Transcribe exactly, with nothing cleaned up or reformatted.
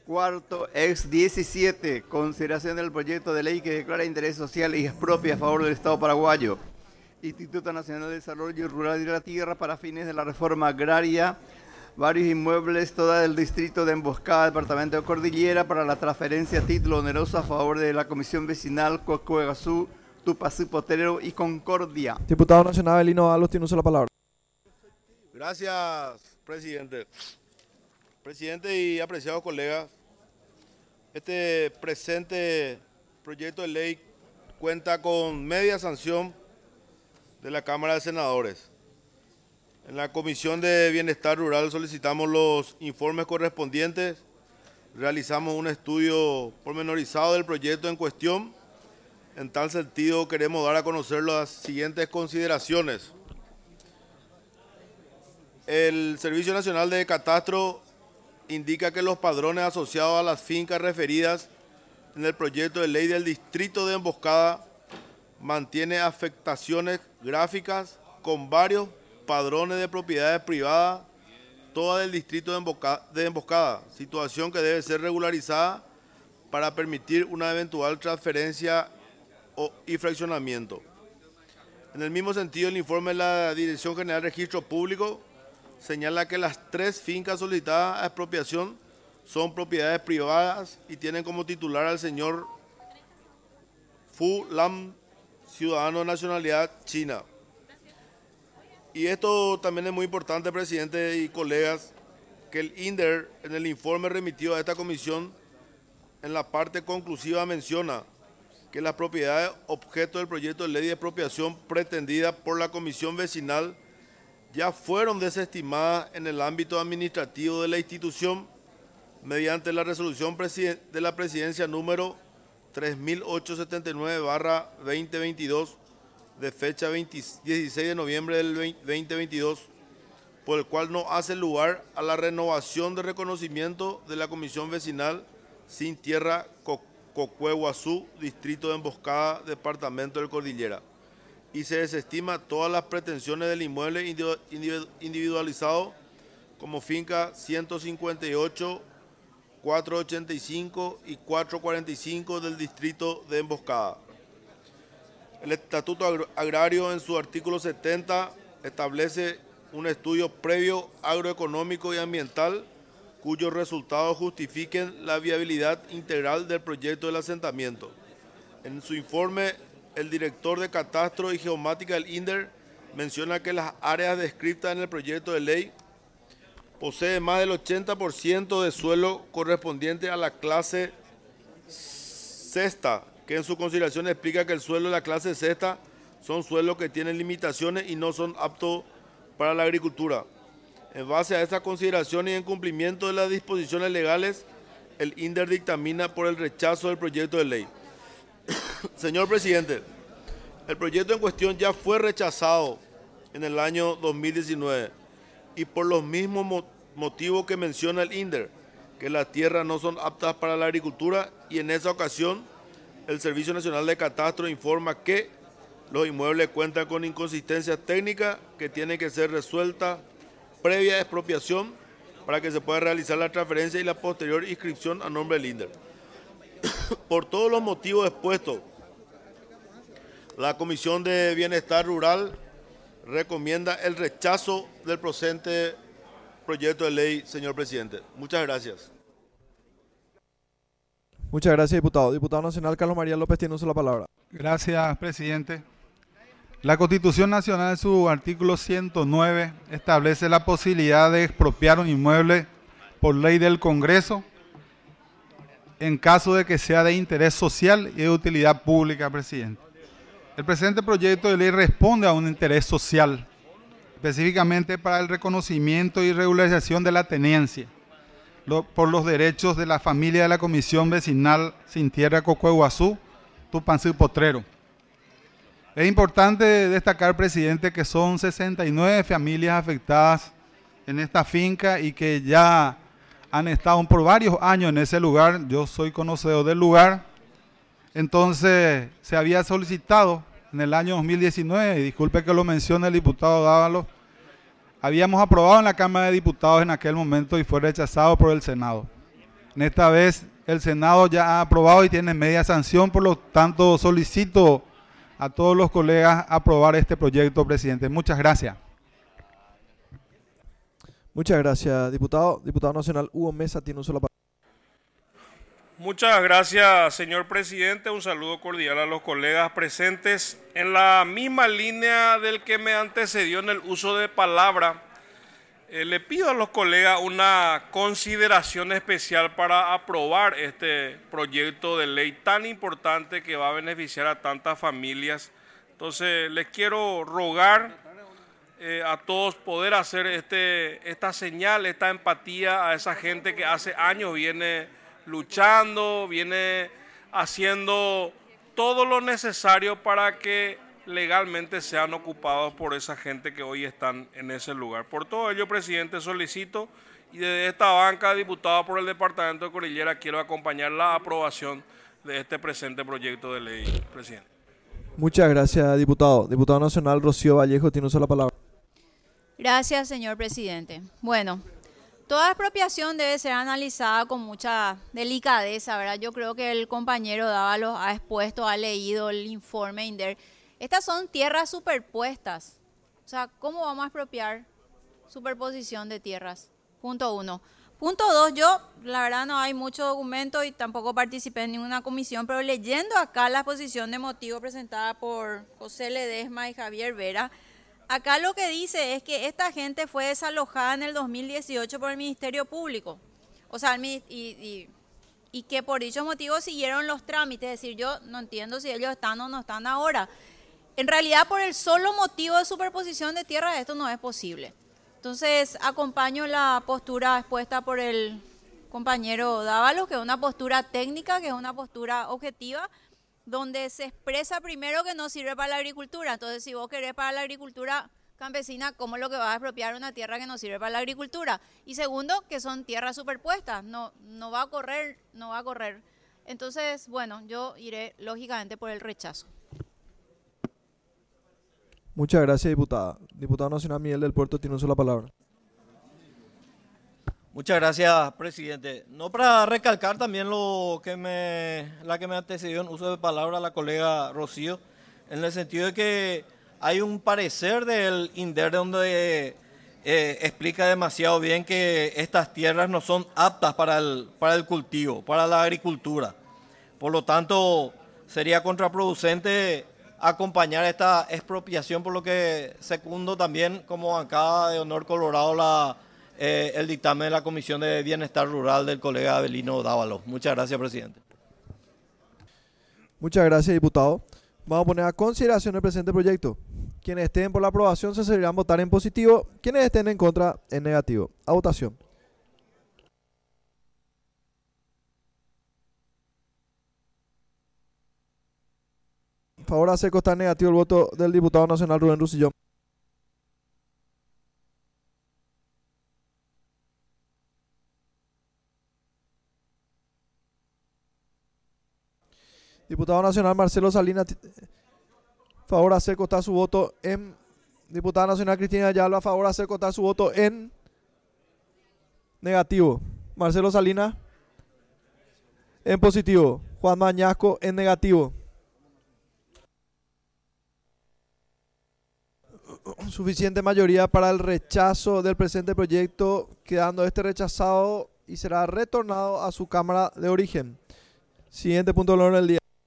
Cuarto, ex diecisiete, consideración del proyecto de ley que declara interés social y expropia a favor del Estado paraguayo. Instituto Nacional de Desarrollo Rural y de la Tierra para fines de la reforma agraria, varios inmuebles, toda del distrito de Emboscada, departamento de Cordillera, para la transferencia a título oneroso a favor de la Comisión Vecinal Cocuegazú, Tupacú, Potrero y Concordia. Diputado Nacional Belino Alos, tiene uso la palabra. Gracias, presidente. Presidente y apreciados colegas, este presente proyecto de ley cuenta con media sanción de la Cámara de Senadores. En la Comisión de Bienestar Rural solicitamos los informes correspondientes, realizamos un estudio pormenorizado del proyecto en cuestión. En tal sentido, queremos dar a conocer las siguientes consideraciones. El Servicio Nacional de Catastro indica que los padrones asociados a las fincas referidas en el proyecto de ley del distrito de Emboscada mantiene afectaciones gráficas con varios padrones de propiedades privadas, todas del distrito de Emboscada, de Emboscada, situación que debe ser regularizada para permitir una eventual transferencia o, y fraccionamiento. En el mismo sentido, el informe de la Dirección General de Registro Público señala que las tres fincas solicitadas a expropiación son propiedades privadas y tienen como titular al señor Fu Lam, ciudadano de nacionalidad china. Y esto también es muy importante, presidente y colegas, que el I N D E R en el informe remitido a esta comisión en la parte conclusiva menciona que las propiedades objeto del proyecto de ley de expropiación pretendida por la Comisión Vecinal ya fueron desestimadas en el ámbito administrativo de la institución mediante la resolución de la presidencia número tres mil ochocientos setenta y nueve barra veinte veintidós de fecha dieciséis de noviembre del veinte veintidós, por el cual no hace lugar a la renovación de reconocimiento de la Comisión Vecinal Sin Tierra Cocuegazú, distrito de Emboscada, departamento del Cordillera, y se desestima todas las pretensiones del inmueble individualizado como finca ciento cincuenta y ocho, cuatrocientos ochenta y cinco y cuatrocientos cuarenta y cinco del distrito de Emboscada. El Estatuto Agrario en su artículo setenta establece un estudio previo agroeconómico y ambiental cuyos resultados justifiquen la viabilidad integral del proyecto del asentamiento. En su informe, el director de Catastro y Geomática del I N D E R menciona que las áreas descritas en el proyecto de ley poseen más del ochenta por ciento de suelo correspondiente a la clase sexta, que en su consideración explica que el suelo de la clase sexta son suelos que tienen limitaciones y no son aptos para la agricultura. En base a estas consideraciones y en cumplimiento de las disposiciones legales, el I N D E R dictamina por el rechazo del proyecto de ley. Señor presidente, el proyecto en cuestión ya fue rechazado en el año dos mil diecinueve y por los mismos mo motivos que menciona el I N D E R, que las tierras no son aptas para la agricultura, y en esa ocasión el Servicio Nacional de Catastro informa que los inmuebles cuentan con inconsistencias técnicas que tienen que ser resueltas previa expropiación para que se pueda realizar la transferencia y la posterior inscripción a nombre del I N D E R. Por todos los motivos expuestos, la Comisión de Bienestar Rural recomienda el rechazo del presente proyecto de ley, señor presidente. Muchas gracias. Muchas gracias, diputado. Diputado Nacional Carlos María López, tiene uso la palabra. Gracias, presidente. La Constitución Nacional, en su artículo ciento nueve, establece la posibilidad de expropiar un inmueble por ley del Congreso en caso de que sea de interés social y de utilidad pública, presidente. El presente proyecto de ley responde a un interés social, específicamente para el reconocimiento y regularización de la tenencia lo, por los derechos de la familia de la Comisión Vecinal Sin Tierra Cocuegazú, Tupacú, Potrero. Es importante destacar, presidente, que son sesenta y nueve familias afectadas en esta finca y que ya han estado por varios años en ese lugar. Yo soy conocedor del lugar. Entonces, se había solicitado en el año dos mil diecinueve, y disculpe que lo mencione el diputado Dávalos, habíamos aprobado en la Cámara de Diputados en aquel momento y fue rechazado por el Senado. En esta vez el Senado ya ha aprobado y tiene media sanción, por lo tanto solicito a todos los colegas aprobar este proyecto, presidente. Muchas gracias. Muchas gracias, diputado. Diputado nacional Hugo Mesa tiene uso de la palabra. Muchas gracias, señor presidente. Un saludo cordial a los colegas presentes. En la misma línea del que me antecedió en el uso de palabra, eh, le pido a los colegas una consideración especial para aprobar este proyecto de ley tan importante que va a beneficiar a tantas familias. Entonces, les quiero rogar eh, a todos poder hacer este, esta señal, esta empatía a esa gente que hace años viene luchando, viene haciendo todo lo necesario para que legalmente sean ocupados por esa gente que hoy están en ese lugar. Por todo ello, presidente, solicito, y desde esta banca, diputada por el departamento de Cordillera, quiero acompañar la aprobación de este presente proyecto de ley, presidente. Muchas gracias, diputado. Diputado nacional Rocío Vallejo tiene uso de la palabra. Gracias, señor presidente. Bueno, toda expropiación debe ser analizada con mucha delicadeza, ¿verdad? Yo creo que el compañero Dávalos ha expuesto, ha leído el informe INDER. Estas son tierras superpuestas. O sea, ¿cómo vamos a expropiar superposición de tierras? Punto uno. Punto dos, yo, la verdad no hay mucho documento y tampoco participé en ninguna comisión, pero leyendo acá la exposición de motivo presentada por José Ledesma y Javier Vera, acá lo que dice es que esta gente fue desalojada en el dos mil dieciocho por el Ministerio Público. O sea, y, y, y que por dichos motivos siguieron los trámites. Es decir, yo no entiendo si ellos están o no están ahora. En realidad, por el solo motivo de superposición de tierra, esto no es posible. Entonces, acompaño la postura expuesta por el compañero Dávalos, que es una postura técnica, que es una postura objetiva, donde se expresa primero que no sirve para la agricultura. Entonces, si vos querés para la agricultura campesina, ¿cómo es lo que vas a expropiar una tierra que no sirve para la agricultura? Y segundo, que son tierras superpuestas, no, no va a correr, no va a correr. Entonces, bueno, yo iré lógicamente por el rechazo. Muchas gracias, diputada. Diputado nacional Miguel del Puerto tiene uso de la palabra. Muchas gracias, presidente. No, para recalcar también lo que me, la que me antecedió en uso de palabra la colega Rocío, en el sentido de que hay un parecer del INDER donde eh, explica demasiado bien que estas tierras no son aptas para el, para el cultivo, para la agricultura. Por lo tanto, sería contraproducente acompañar esta expropiación, por lo que secundo también como bancada de Honor Colorado la, eh, el dictamen de la Comisión de Bienestar Rural del colega Abelino Dávalos. Muchas gracias, presidente. Muchas gracias, diputado. Vamos a poner a consideración el presente proyecto. Quienes estén por la aprobación se servirán votar en positivo, quienes estén en contra en negativo. A votación. Favor hace constar negativo el voto del diputado nacional Rubén Rusillón. Diputado nacional Marcelo Salinas, favor hacer constar su voto en. Diputada nacional Cristina Ayala, favor hacer constar su voto en negativo. Marcelo Salinas en positivo. Juan Mañasco en negativo. Suficiente mayoría para el rechazo del presente proyecto, quedando este rechazado y será retornado a su cámara de origen. Siguiente punto del orden del día.